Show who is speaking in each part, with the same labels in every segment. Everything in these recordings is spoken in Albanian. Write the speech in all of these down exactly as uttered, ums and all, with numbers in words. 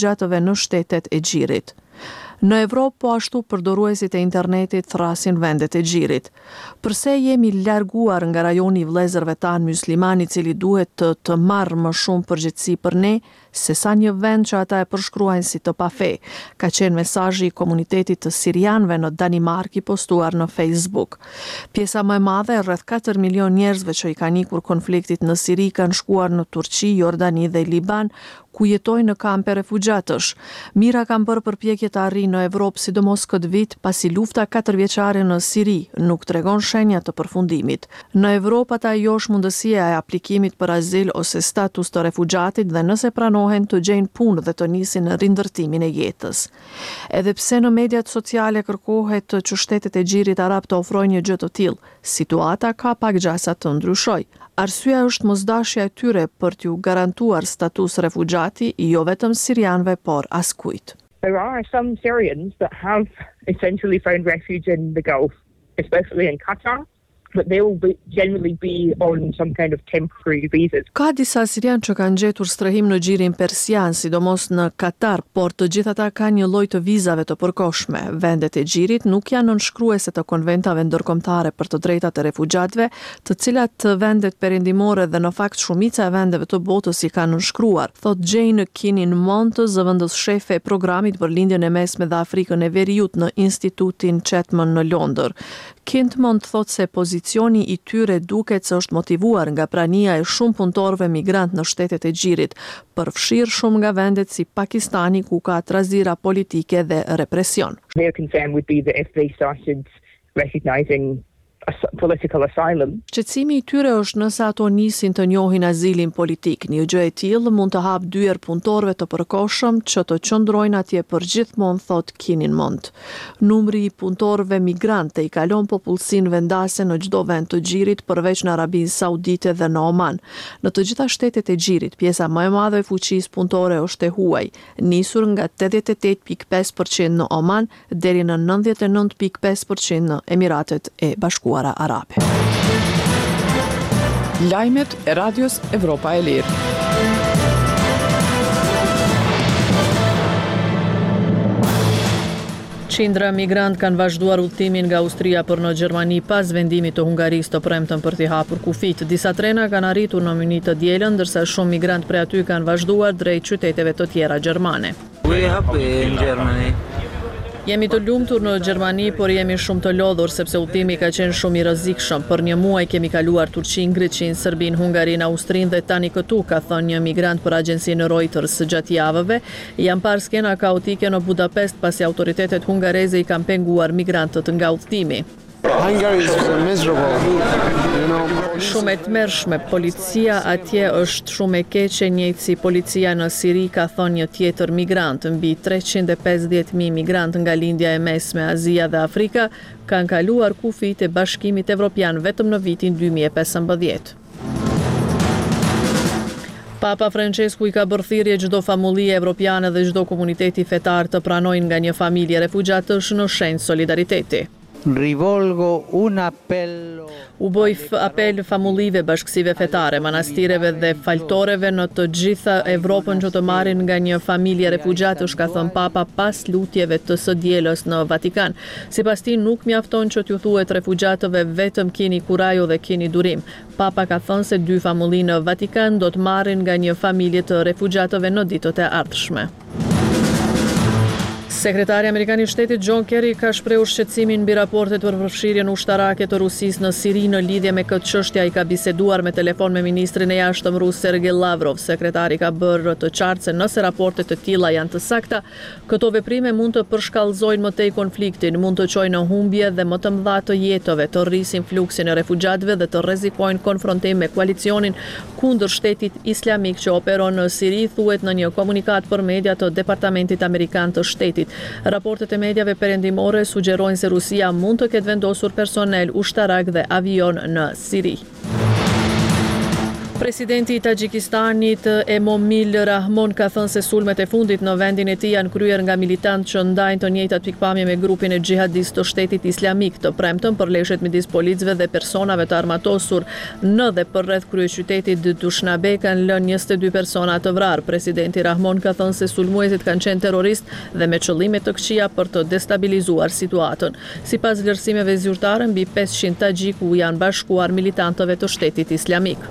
Speaker 1: refugjatëve në shtetet e Gjirit. Në Evropë po ashtu përdoruesit e internetit thrasin vendet e Gjirit. Përse jemi larguar nga rajoni i vëllezërve tanë musliman i cili duhet të, të marrë më shumë përgjegjësi për ne, se sa një vend që ata e përshkruajnë si të pafe, ka qenë mesazhi i komunitetit të sirianëve në Danimark i postuar në Facebook. Pjesa më e madhe, rreth katër milion njerëzve që i kanë ikur konfliktit në Siri, kanë shkuar në Turqi, Jordani dhe Liban, ku jetojnë në kampe refugjatësh. Mira kanë bërë përpjekje të arrijë në Evropë, sidomos këtë vit, pasi lufta katërvjeçare në Siri nuk tregon shenja të përfundimit. Në Evropë ata josh mundësia e aplikimit për azil ose status të refugjatit dhe nëse pranohen të gjejnë punë dhe të nisin rindërtimin e jetës. Edhe pse në mediat sociale kërkohet që shtetet e Gjirit arab të ofrojnë një gjë të tillë, situata ka pak gjasa të ndryshojë. Arsyeja është mosdashja e tyre për t'ju garantuar status refugjati, jo vetëm sirianëve, por askujt.
Speaker 2: There are some Syrians that have essentially found refuge in the Gulf, especially in Qatar, but they will be, generally be on some kind of temporary visas.
Speaker 1: Ka disa sirian që kanë gjetur strehim në Gjirin Persian, sidomos në Katar, por të gjithë ata kanë një lloj të vizave të përkohshme. Vendet e Gjirit nuk janë nënshkruese të konventave ndërkombëtare për të drejtat e refugjatëve, të cilat vendet perëndimore dhe në fakt shumica e vendeve të botës i kanë nënshkruar, thot Jane Kinin-Mont, zëvendës shefe e programit për lindjen e mesme dhe Afrikën e Veriut në Institutin Chetman në Londër. Kint-Mont thot se pozicioni i tyre duket se është motivuar nga prania e shumë punëtorëve migrant në shtetet e Gjirit, përfshirë shumë nga vendet si Pakistani ku ka trazira politike dhe represion.
Speaker 2: Their concern would be that if they started recognizing political asylum.
Speaker 1: Qetësimi i tyre është nëse ato nisin të njohin azilin politik. Një gjë e tillë mund të hap dyer punëtorëve të përkohshëm që të qëndrojnë atje përgjithmonë, thot Kinin-Mont. Numri i punëtorëve migrantë i kalon popullsinë vendase në çdo vend të Gjirit përveç në Arabinë Saudite dhe në Oman. Në të gjitha shtetet e Gjirit, pjesa më e madhe e fuqisë punëtore është e huaj, nisur nga tetëdhjetë e tetë pikë pesë përqind në Oman deri në nëntëdhjetë e nëntë pikë pesë përqind në Emiratet e Bashkuara Arabe.
Speaker 3: Lajmet e Radios Evropa e Lirë.
Speaker 1: Qindra migrant kanë vazhduar udhëtimin nga Austria për në Gjermani pas vendimit të Hungarisë të premten për t'i hapur kufit. Disa trena kanë arritur në Mynih të dielën, ndërsa shumë migrant prej aty kanë vazhduar drejt qyteteve të tjera gjermane.
Speaker 4: We happy in Germany.
Speaker 1: Jemi të lumtur në Gjermani, por jemi shumë të lodhur sepse udhëtimi ka qenë shumë i rrezikshëm. Për një muaj kemi kaluar Turqinë, Greqinë, Serbinë, Hungarinë, Austrinë dhe tani këtu, ka thënë një migrant për agjencinë Reuters gjatë javëve. Janë parë skena kaotike në Budapest pasi autoritetet hungareze i kanë penguar migrantët nga udhëtimi.
Speaker 5: Hungary is miserable, you know.
Speaker 1: Shumë e tmerrshme, policia atje është shumë e keqe, njëjtë si policia në Siri, ka thënë një tjetër migrant. Mbi treqind e pesëdhjetë mijë migrant nga lindja e mesme, Azia dhe Afrika kanë kaluar kufit e Bashkimit Evropian vetëm në vitin dy mijë e pesëmbëdhjetë. Papa Francesku i ka bërë thirrje çdo famulje evropiane dhe çdo komuniteti fetar të pranojnë nga një familje refugjatësh në shenjë solidariteti.
Speaker 4: Rivolgo un appello.
Speaker 1: U boj apel famullive, bashkësive fetare, manastireve dhe faltoreve në të gjitha Evropën që të marrin nga një familje refugjatësh, ka thënë Papa pas lutjeve të së dielës në Vatikan. Sipas tij nuk mjafton që t'ju thuhet refugjatëve vetëm keni kurajo dhe keni durim. Papa ka thënë se dy famulli në Vatikan do të marrin nga një familje të refugjatëve në ditët e ardhshme. Sekretari Amerikan i Shtetit John Kerry ka shprehur shqetësimin mbi raportet për përfshirjen ushtarake të Rusisë në Siri. Në lidhje me këtë çështje ai ka biseduar me telefon me ministrin e jashtëm rus Sergej Lavrov. Sekretari ka bërë të qartë se nëse raportet të tilla janë të sakta, këto veprime mund të përshkallëzojnë më tej konfliktin, mund të çojnë në humbje dhe më të mëdha të jetëve, të rrisin fluksin e refugjatëve dhe të rrezikojnë konfrontim me koalicionin kundër shtetit islamik që operon në Siri, thuhet në një komunikat për media të Departamentit Amerikan të Shtetit. Raportet e mediave perëndimore sugjerojnë se Rusia mund të ketë vendosur personel ushtarak dhe avion në Siri. Presidenti i Tajikistanit Emomil Rahmon ka thënë se sulmet e fundit në vendin e tij janë kryer nga militantë që ndajnë të njëjtat pikpamje me grupin e xihadist të Shtetit Islamik. Të premtën përleshet midis policëve dhe personave të armatosur në dhe përreth kryeqytetit Dushanbe kanë lënë njëzet e dy persona të vrarë. Presidenti Rahmon ka thënë se sulmuesit kanë qenë terroristë dhe me qëllime të këqija për të destabilizuar situatën. Sipas vlerësimeve zyrtare, mbi pesëqind tagjik u janë bashkuar militantëve të Shtetit Islamik.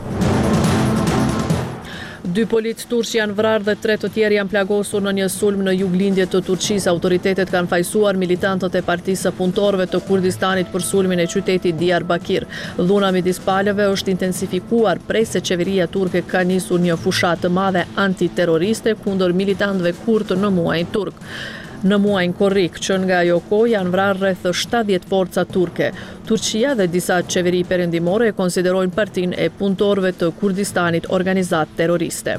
Speaker 1: Dy polic turq janë vrarë dhe tre të tjerë janë plagosur në një sulm në juglindje të Turqisë. Autoritetet kanë fajsuar militantët e Partisë së Punëtorëve të Kurdistanit për sulmin e qytetit Diyarbakir. Dhuna midis palëve është intensifikuar prej se qeveria turke ka nisur një fushatë të madhe antiterroriste kundër militantëve kurd në muajin turk. Në muajin korrik, që nga ajo kohë janë vrarë rreth shtatëdhjetë forca turke. Turqia dhe disa qeveri perëndimore e konsiderojnë Partinë e Punëtorëve të Kurdistanit organizatë terroriste.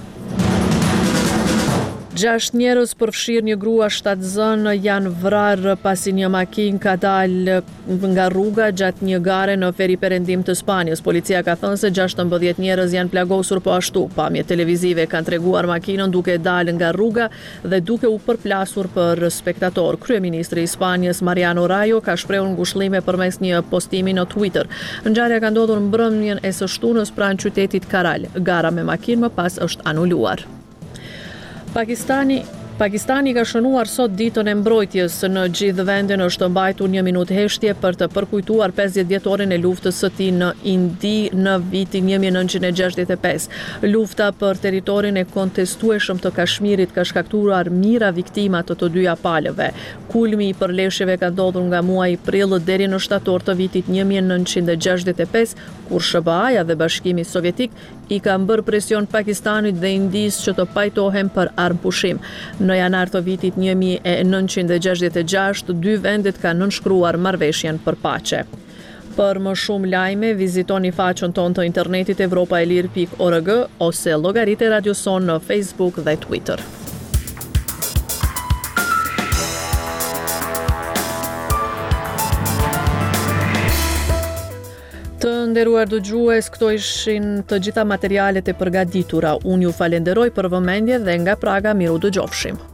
Speaker 1: Gjashtë njerëz përfshirë një grua shtatzën janë vrarë pasi një makinë ka dalë nga rruga gjatë një gare në veri perëndim të Spanjës. Policia ka thënë se gjashtëmbëdhjetë njerëz janë plagosur po ashtu. Pamje televizive kanë treguar makinën duke dalë nga rruga dhe duke u përplasur për spektator. Kryeministri i Spanjës Mariano Rajoy ka shprehur ngushëllime përmes një postimi në Twitter. Ngjarja ka ndodhur mbrëmjen e së shtunës pranë qytetit Karal. Gara me makinë më pas është anuluar. Pakistani Pakistani ka shënuar sot ditën e mbrojtjes. Në gjithë vendin është mbajtur një minutë heshtje për të përkujtuar pesëdhjetë vjetorin e luftës së tij në Indi në vitin një mijë e nëntëqind e gjashtëdhjetë e pesë. Lufta për territorin e kontestueshëm të Kashmirit ka shkaktuar mijëra viktima të të dyja palëve. Kulmi i përleshjeve ka ndodhur nga muaji prill deri në shtator të vitit një mijë e nëntëqind e gjashtëdhjetë e pesë, kur S B A-ja dhe Bashkimi Sovjetik i ka bërë presion Pakistanit dhe Indisë që të pajtohen për armpushim. Në janar të vitit një mijë e nëntëqind e gjashtëdhjetë e gjashtë, dy vendet kanë nënshkruar marrëveshjen për paqe. Për më shumë lajme, vizitoni faqen tonë të internetit evropaelir pikë org ose llogaritë e Radio Son në Facebook dhe Twitter. Të nderuar dëgjues, këto ishin të gjitha materialet e përgatitura. Unë ju falenderoj për vëmendje dhe nga Praga miru dëgjofshim.